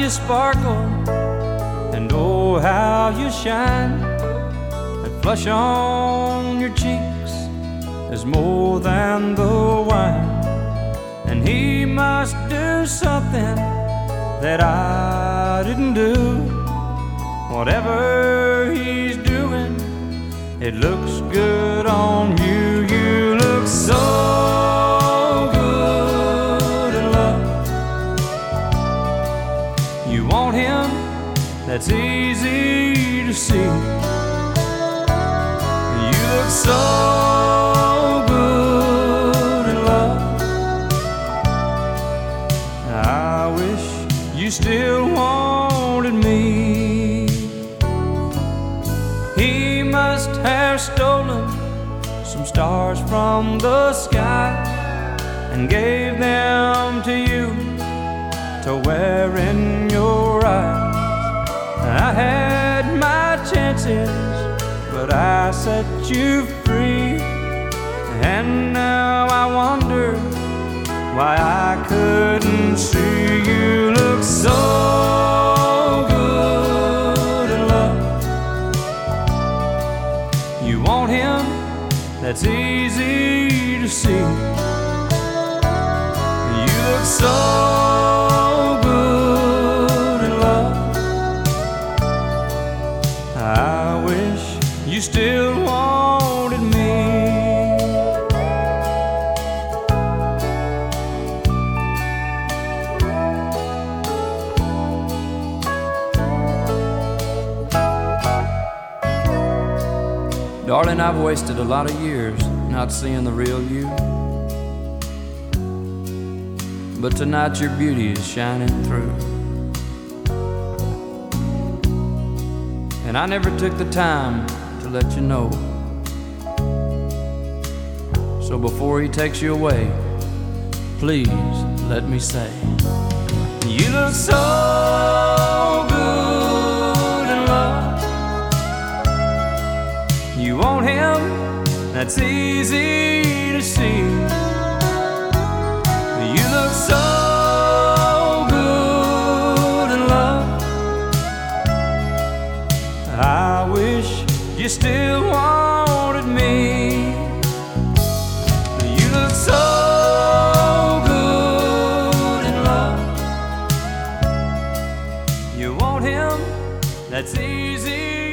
you sparkle, and oh, how you shine. That flush on your cheeks is more than the wine. And he must do something that I didn't do. Whatever he's doing, it looks good on you. You look so good in love. You want him, that's easy to see. You look so good in love. I wish you still wanted me. He must have stolen some stars from the sky and gave them to you to wear in your eyes. I had my chances, but I set you free. And now I wonder why I couldn't see. You look so good in love. You want him, that's easy to see. You look so good in love. I wish you still wanted me. Darling, I've wasted a lot of years not seeing the real you. But tonight your beauty is shining through. And I never took the time to let you know. So before he takes you away, please let me say, you look so good in love. You want him, that's easy to see. You look so good in love. I wish you still wanted me. You look so good in love. You want him, that's easy